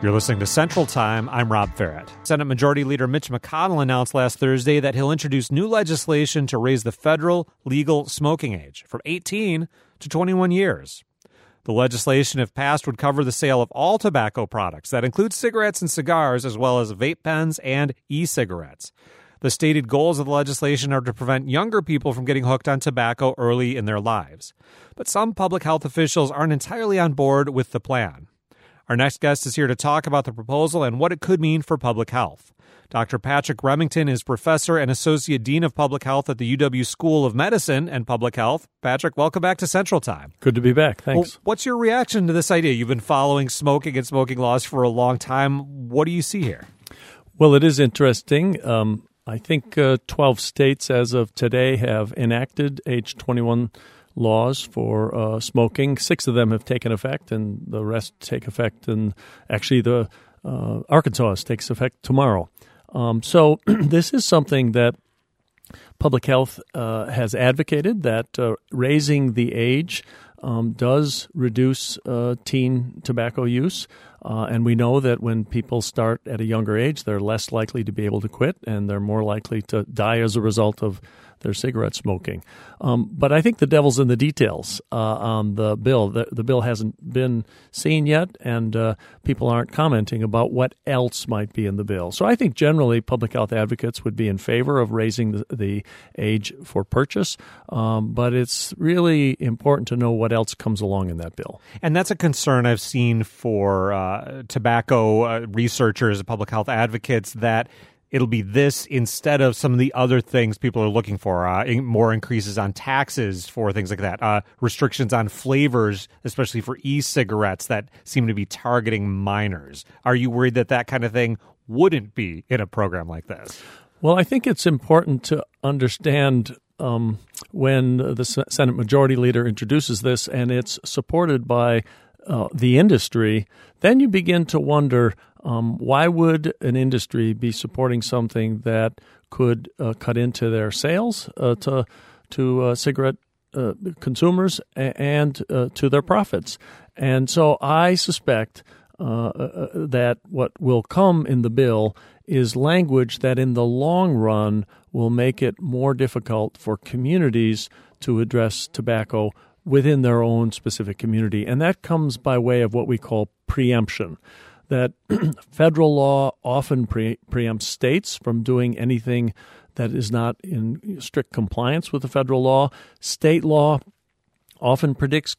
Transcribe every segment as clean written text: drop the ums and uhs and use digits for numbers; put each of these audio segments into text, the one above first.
You're listening to Central Time. I'm Rob Farrett. Senate Majority Leader Mitch McConnell announced last Thursday that he'll introduce new legislation to raise the federal legal smoking age from 18 to 21 years. The legislation, if passed, would cover the sale of all tobacco products. That includes cigarettes and cigars, as well as vape pens and e-cigarettes. The stated goals of the legislation are to prevent younger people from getting hooked on tobacco early in their lives. But some public health officials aren't entirely on board with the plan. Our next guest is here to talk about the proposal and what it could mean for public health. Dr. Patrick Remington is professor and associate dean of public health at the UW School of Medicine and Public Health. Patrick, welcome back to Central Time. Good to be back. Thanks. Well, what's your reaction to this idea? You've been following smoking and smoking laws for a long time. What do you see here? Well, it is interesting. I think 12 states as of today have enacted age 21 laws for smoking. 6 of them have taken effect, and the rest take effect. And actually, the Arkansas takes effect tomorrow. So this is something that public health has advocated, that raising the age does reduce teen tobacco use. And we know that when people start at a younger age, they're less likely to be able to quit, and they're more likely to die as a result of their cigarette smoking. But I think the devil's in the details on the bill. The bill hasn't been seen yet, and people aren't commenting about what else might be in the bill. So I think generally public health advocates would be in favor of raising the age for purchase, but it's really important to know what else comes along in that bill. And that's a concern I've seen for tobacco researchers, public health advocates, that it'll be this instead of some of the other things people are looking for, more increases on taxes for things like that, restrictions on flavors, especially for e-cigarettes that seem to be targeting minors. Are you worried that that kind of thing wouldn't be in a program like this? Well, I think it's important to understand when the Senate Majority Leader introduces this and it's supported by the industry, then you begin to wonder, why would an industry be supporting something that could cut into their sales to cigarette consumers and to their profits? And so I suspect that what will come in the bill is language that in the long run will make it more difficult for communities to address tobacco within their own specific community. And that comes by way of what we call preemption, that federal law often preempts states from doing anything that is not in strict compliance with the federal law. State law often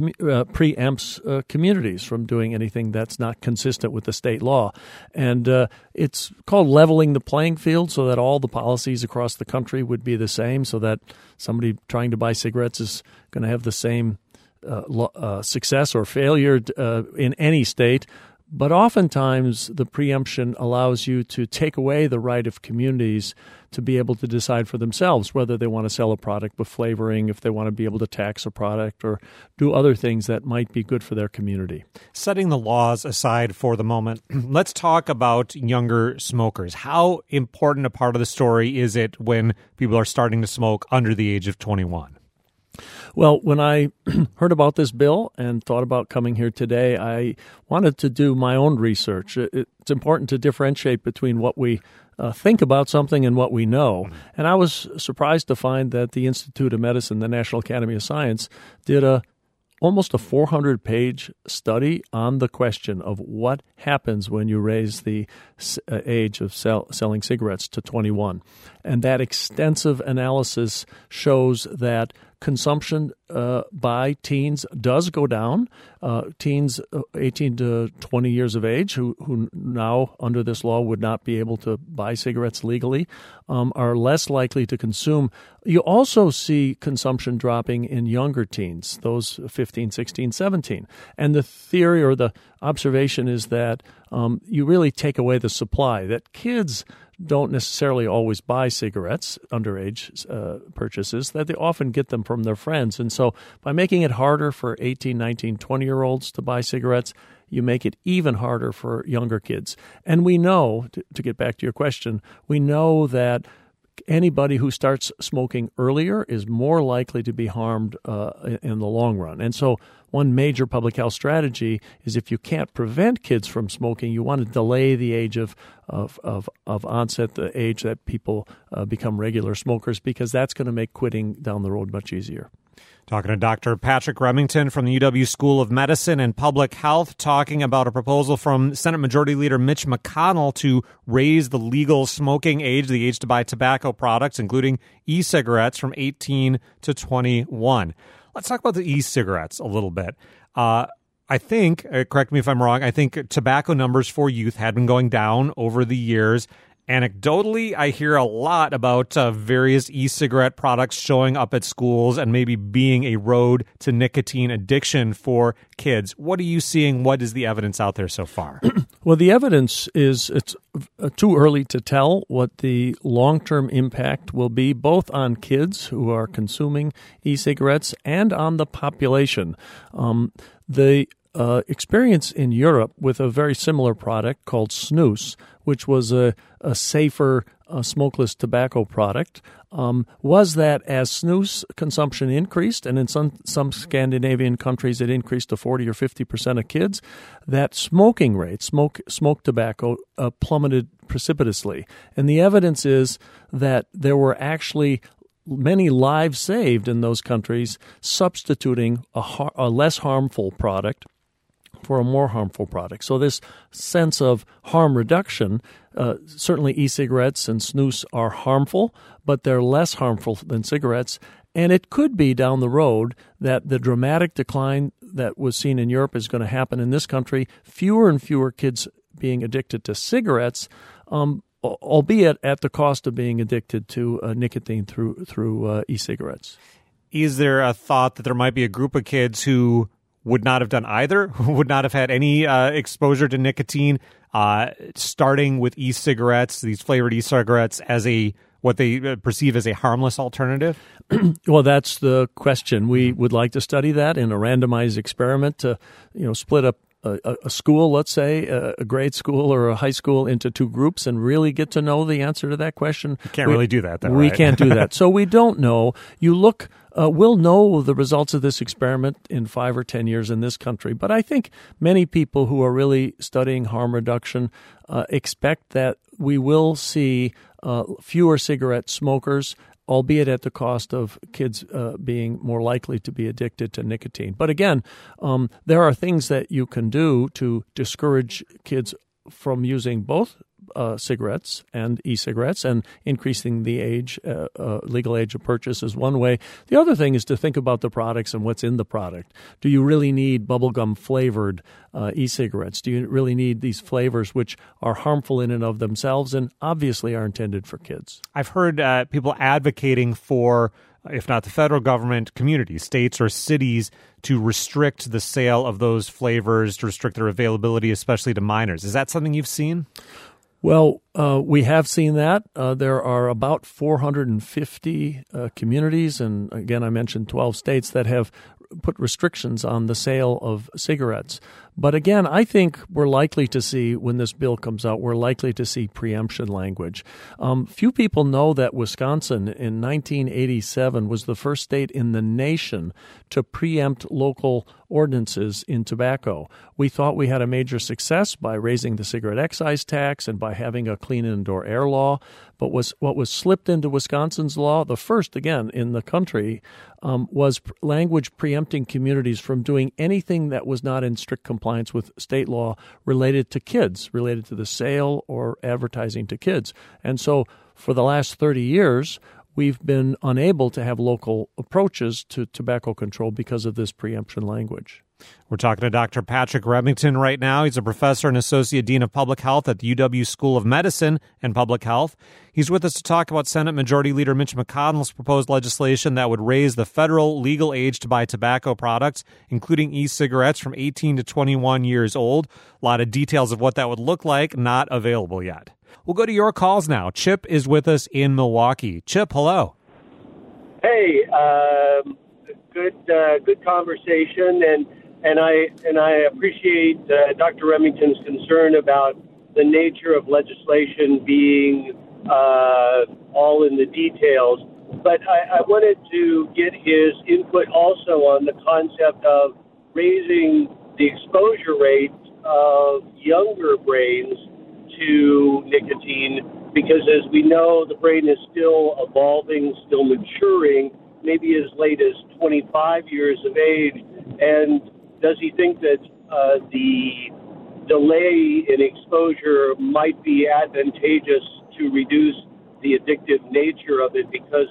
preempts communities from doing anything that's not consistent with the state law. And it's called leveling the playing field so that all the policies across the country would be the same, so that somebody trying to buy cigarettes is going to have the same success or failure in any state. But oftentimes the preemption allows you to take away the right of communities to be able to decide for themselves whether they want to sell a product with flavoring, if they want to be able to tax a product or do other things that might be good for their community. Setting the laws aside for the moment, let's talk about younger smokers. How important a part of the story is it when people are starting to smoke under the age of 21? Well, when I heard about this bill and thought about coming here today, I wanted to do my own research. It's important to differentiate between what we think about something and what we know. And I was surprised to find that the Institute of Medicine, the National Academy of Science, did almost a 400-page study on the question of what happens when you raise the age of selling cigarettes to 21. And that extensive analysis shows that consumption by teens does go down. Teens 18 to 20 years of age who now, under this law, would not be able to buy cigarettes legally are less likely to consume. You also see consumption dropping in younger teens, those 15, 16, 17. And the theory or the observation is that you really take away the supply, that kids don't necessarily always buy cigarettes, underage purchases, that they often get them from their friends. And so by making it harder for 18, 19, 20-year-olds to buy cigarettes, you make it even harder for younger kids. And we know, to get back to your question, we know that anybody who starts smoking earlier is more likely to be harmed in the long run. And so one major public health strategy is if you can't prevent kids from smoking, you want to delay the age of onset, the age that people become regular smokers, because that's going to make quitting down the road much easier. Talking to Dr. Patrick Remington from the UW School of Medicine and Public Health, talking about a proposal from Senate Majority Leader Mitch McConnell to raise the legal smoking age, the age to buy tobacco products, including e-cigarettes, from 18 to 21. Let's talk about the e-cigarettes a little bit. I think, correct me if I'm wrong, I think tobacco numbers for youth had been going down over the years. Anecdotally, I hear a lot about various e-cigarette products showing up at schools and maybe being a road to nicotine addiction for kids. What are you seeing? What is the evidence out there so far? Well, the evidence is it's too early to tell what the long-term impact will be, both on kids who are consuming e-cigarettes and on the population. The experience in Europe with a very similar product called snus, which was a safer smokeless tobacco product, was that as snus consumption increased, and in some Scandinavian countries it increased to 40 or 50% of kids, that smoking rate, smoke tobacco, plummeted precipitously. And the evidence is that there were actually many lives saved in those countries substituting a less harmful product for a more harmful product. So this sense of harm reduction, certainly e-cigarettes and snus are harmful, but they're less harmful than cigarettes. And it could be down the road that the dramatic decline that was seen in Europe is going to happen in this country. Fewer and fewer kids being addicted to cigarettes, albeit at the cost of being addicted to nicotine through e-cigarettes. Is there a thought that there might be a group of kids who would not have done either, who would not have had any exposure to nicotine, starting with e-cigarettes, these flavored e-cigarettes, as what they perceive as a harmless alternative? Well, that's the question. We would like to study that in a randomized experiment to, split up a school, let's say, a grade school or a high school, into two groups and really get to know the answer to that question. You can't really do that, though, We right? can't do that. So we don't know. We'll know the results of this experiment in 5 or 10 years in this country. But I think many people who are really studying harm reduction expect that we will see fewer cigarette smokers, albeit at the cost of kids being more likely to be addicted to nicotine. But again, there are things that you can do to discourage kids from using both cigarettes and e-cigarettes, and increasing the age, legal age of purchase is one way. The other thing is to think about the products and what's in the product. Do you really need bubblegum flavored e-cigarettes? Do you really need these flavors which are harmful in and of themselves and obviously are intended for kids? I've heard people advocating for, if not the federal government, communities, states or cities, to restrict the sale of those flavors, to restrict their availability, especially to minors. Is that something you've seen? Well, we have seen that. There are about 450 communities, and again, I mentioned 12 states that have put restrictions on the sale of cigarettes. But again, I think we're likely to see, when this bill comes out, we're likely to see preemption language. Few people know that Wisconsin in 1987 was the first state in the nation to preempt local ordinances in tobacco. We thought we had a major success by raising the cigarette excise tax and by having a clean indoor air law. But what was slipped into Wisconsin's law, the first, again, in the country, was language preempting communities from doing anything that was not in strict compliance with state law related to kids, related to the sale or advertising to kids. And so for the last 30 years, we've been unable to have local approaches to tobacco control because of this preemption language. We're talking to Dr. Patrick Remington right now. He's a professor and associate dean of public health at the UW School of Medicine and Public Health. He's with us to talk about Senate Majority Leader Mitch McConnell's proposed legislation that would raise the federal legal age to buy tobacco products, including e-cigarettes, from 18 to 21 years old. A lot of details of what that would look like not available yet. We'll go to your calls now. Chip is with us in Milwaukee. Chip, hello. Hey, good conversation, and I appreciate Dr. Remington's concern about the nature of legislation being all in the details. But I wanted to get his input also on the concept of raising the exposure rate of younger brains to nicotine, because as we know, the brain is still evolving, still maturing, maybe as late as 25 years of age. And does he think that the delay in exposure might be advantageous to reduce the addictive nature of it because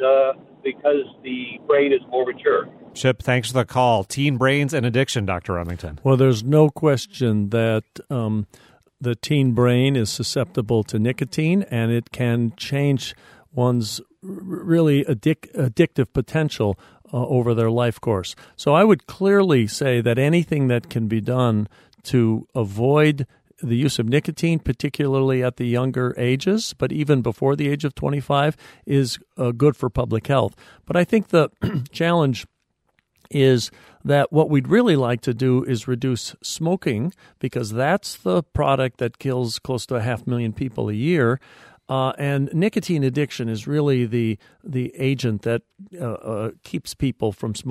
the brain is more mature? Chip, thanks for the call. Teen brains and addiction, Dr. Remington. Well, there's no question that the teen brain is susceptible to nicotine, and it can change one's really addictive potential over their life course. So I would clearly say that anything that can be done to avoid the use of nicotine, particularly at the younger ages, but even before the age of 25, is good for public health. But I think the challenge is that what we'd really like to do is reduce smoking, because that's the product that kills close to 500,000 people a year. And nicotine addiction is really the agent that keeps people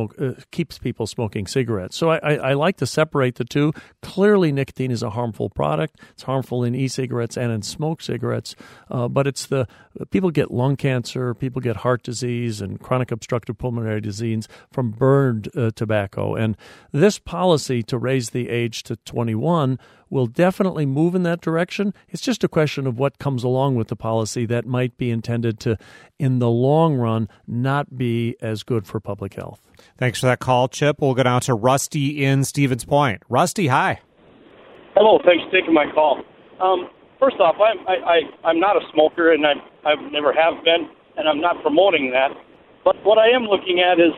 smoking cigarettes. So I like to separate the two. Clearly, nicotine is a harmful product. It's harmful in e-cigarettes and in smoke cigarettes. But it's people get lung cancer, people get heart disease and chronic obstructive pulmonary disease from burned tobacco. And this policy to raise the age to 21 will definitely move in that direction. It's just a question of what comes along with the policy that might be intended to, in the long run, not be as good for public health. Thanks for that call, Chip. We'll go down to Rusty in Stevens Point. Rusty, hi. Hello, thanks for taking my call. First off, I'm not a smoker, and I never have been, and I'm not promoting that. But what I am looking at is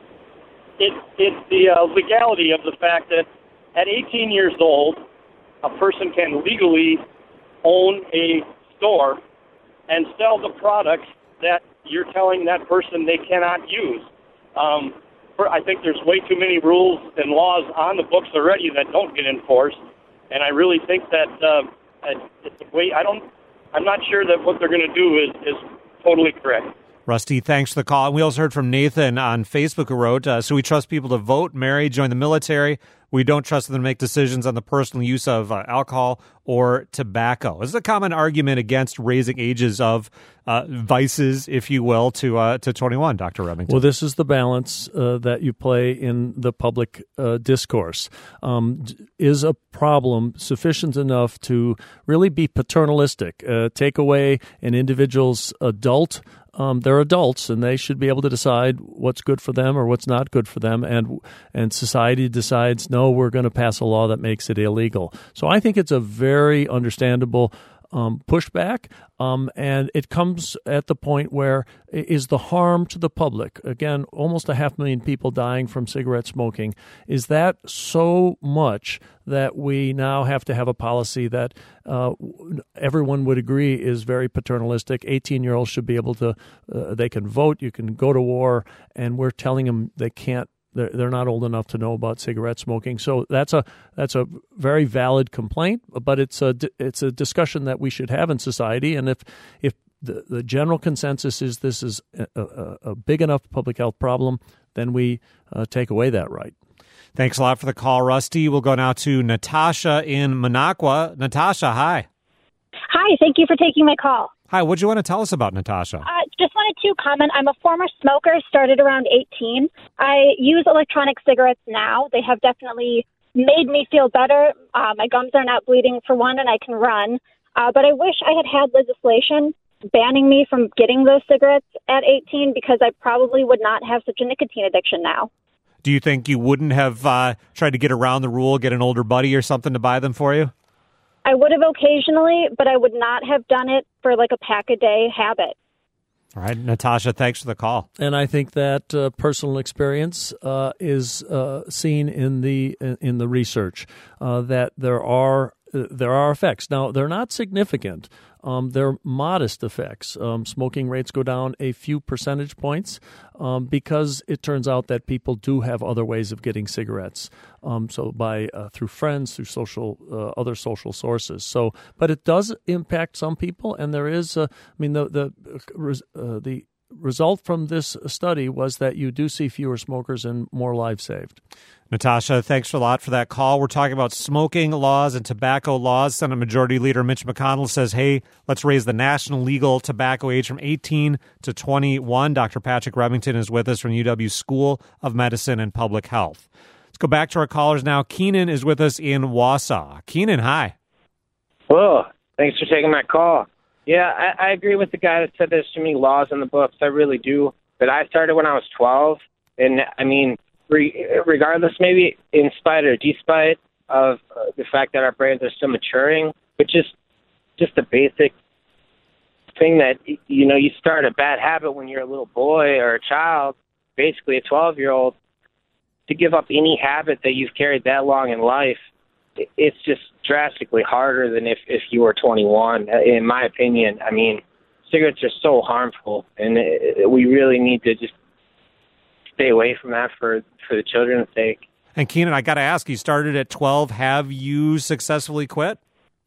it's the legality of the fact that at 18 years old, a person can legally own a store and sell the products that you're telling that person they cannot use. I think there's way too many rules and laws on the books already that don't get enforced, and I really think that it's a way. I'm not sure that what they're going to do is totally correct. Rusty, thanks for the call. And we also heard from Nathan on Facebook who wrote, so we trust people to vote, marry, join the military. We don't trust them to make decisions on the personal use of alcohol or tobacco. This is a common argument against raising ages of vices, if you will, to 21, Dr. Remington. Well, this is the balance that you play in the public discourse. Is a problem sufficient enough to really be paternalistic, take away an individual's adult they're adults, and they should be able to decide what's good for them or what's not good for them. And society decides, no, we're going to pass a law that makes it illegal. So I think it's a very understandable pushback, and it comes at the point where is the harm to the public, again, almost 500,000 people dying from cigarette smoking, is that so much that we now have to have a policy that everyone would agree is very paternalistic? 18-year-olds should be able to, they can vote, you can go to war, and we're telling them they can't. They're not old enough to know about cigarette smoking. So that's a very valid complaint, but it's a discussion that we should have in society. And if the general consensus is this is a big enough public health problem, then we take away that right. Thanks a lot for the call, Rusty. We'll go now to Natasha in Minocqua. Natasha, hi. Hi, thank you for taking my call. Hi, what do you want to tell us about Natasha? Just wanted to comment. I'm a former smoker, started around 18. I use electronic cigarettes now. They have definitely made me feel better. My gums are not bleeding, for one, and I can run. But I wish I had legislation banning me from getting those cigarettes at 18, because I probably would not have such a nicotine addiction now. Do you think you wouldn't have tried to get around the rule, get an older buddy or something to buy them for you? I would have occasionally, but I would not have done it for like a pack-a-day habit. All right, Natasha, thanks for the call. And I think that personal experience is seen in the research that there are effects. Now, they're not significant, they're modest effects. Smoking rates go down a few percentage points because it turns out that people do have other ways of getting cigarettes. So by through friends, through other social sources. But it does impact some people, and there is, the result from this study was that you do see fewer smokers and more lives saved. Natasha, thanks a lot for that call. We're talking about smoking laws and tobacco laws. Senate Majority Leader Mitch McConnell says, hey, let's raise the national legal tobacco age from 18 to 21. Dr. Patrick Remington is with us from UW School of Medicine and Public Health. Let's go back to our callers now. Keenan is with us in Wausau. Keenan, hi. Hello. Thanks for taking my call. Yeah, I agree with the guy that said there's too many laws in the books. I really do. But I started when I was 12. And, regardless, maybe in spite or despite of the fact that our brains are still maturing, but just a basic thing that, you start a bad habit when you're a little boy or a child, basically a 12-year-old, to give up any habit that you've carried that long in life, it's just drastically harder than if you were 21, in my opinion. I mean, cigarettes are so harmful, and we really need to just stay away from that for the children's sake. And Keenan, I got to ask, you started at 12. Have you successfully quit?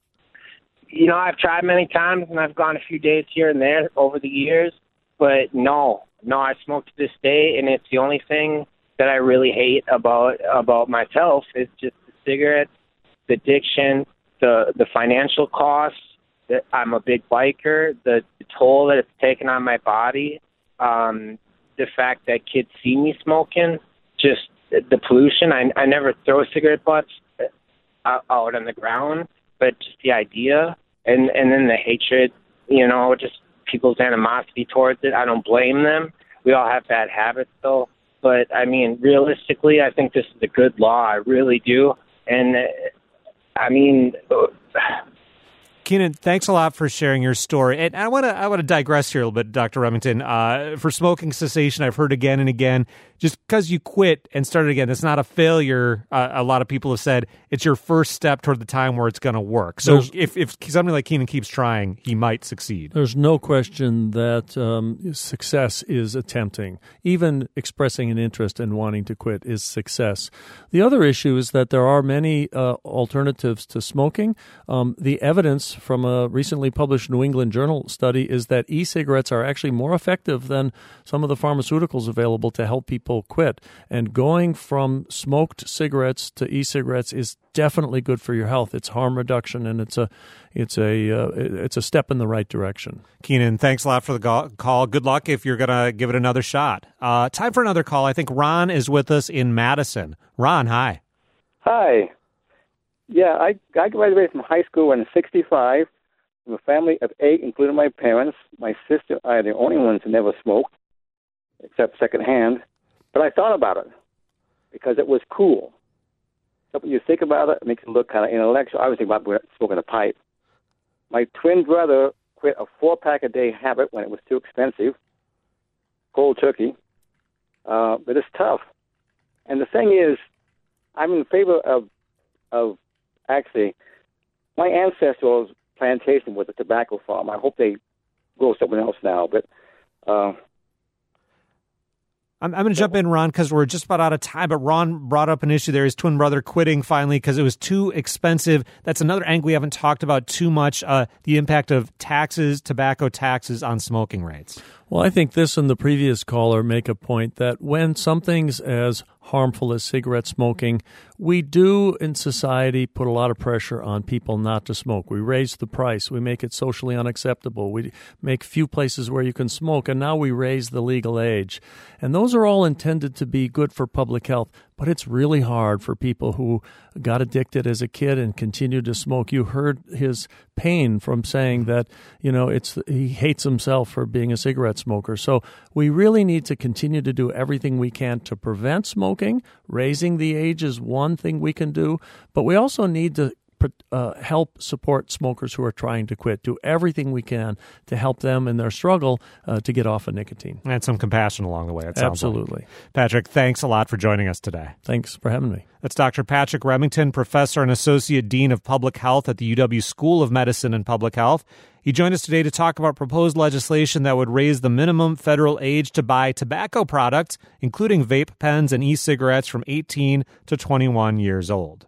I've tried many times, and I've gone a few days here and there over the years, but no, I smoke to this day, and it's the only thing that I really hate about myself is just the cigarettes, the addiction, the financial costs. That I'm a big biker, the toll that it's taken on my body, the fact that kids see me smoking, just the pollution. I never throw cigarette butts out on the ground, but just the idea, and then the hatred, just people's animosity towards it. I don't blame them. We all have bad habits, though. But, realistically, I think this is a good law. I really do. And, Keenan, thanks a lot for sharing your story. And I want to digress here a little bit, Dr. Remington. For smoking cessation, I've heard again and again, just because you quit and started again, it's not a failure. A lot of people have said it's your first step toward the time where it's going to work. So if somebody like Keenan keeps trying, he might succeed. There's no question that success is attempting. Even expressing an interest in wanting to quit is success. The other issue is that there are many alternatives to smoking. The evidence from a recently published New England Journal study is that e-cigarettes are actually more effective than some of the pharmaceuticals available to help people quit. And going from smoked cigarettes to e-cigarettes is definitely good for your health. It's harm reduction, and it's a step in the right direction. Keenan, thanks a lot for the call. Good luck if you're going to give it another shot. Time for another call. I think Ron is with us in Madison. Ron, hi. Hi. Yeah, I graduated from high school in '65 from a family of 8, including my parents. My sister and I are the only ones who never smoked, except secondhand. But I thought about it because it was cool. So when you think about it, it makes it look kind of intellectual. I was thinking about smoking a pipe. My twin brother quit a 4-pack-a-day habit when it was too expensive, cold turkey. But it's tough. And the thing is, I'm in favor of actually, my ancestors' plantation was a tobacco farm. I hope they grow something else now. But I'm going to jump in, Ron, because we're just about out of time. But Ron brought up an issue there, his twin brother quitting finally because it was too expensive. That's another angle we haven't talked about too much, the impact of taxes, tobacco taxes on smoking rates. Well, I think this and the previous caller make a point that when something's as harmful as cigarette smoking, we do in society put a lot of pressure on people not to smoke. We raise the price. We make it socially unacceptable. We make few places where you can smoke, and now we raise the legal age. And those are all intended to be good for public health, but it's really hard for people who got addicted as a kid and continue to smoke. You heard his pain from saying that, he hates himself for being a cigarette smoker. So we really need to continue to do everything we can to prevent smoking. Raising the age is one thing we can do, but we also need to help support smokers who are trying to quit. Do everything we can to help them in their struggle to get off of nicotine. And some compassion along the way, it sounds Absolutely. like. Patrick, thanks a lot for joining us today. Thanks for having me. That's Dr. Patrick Remington, Professor and Associate Dean of Public Health at the UW School of Medicine and Public Health. He joined us today to talk about proposed legislation that would raise the minimum federal age to buy tobacco products, including vape pens and e-cigarettes, from 18 to 21 years old.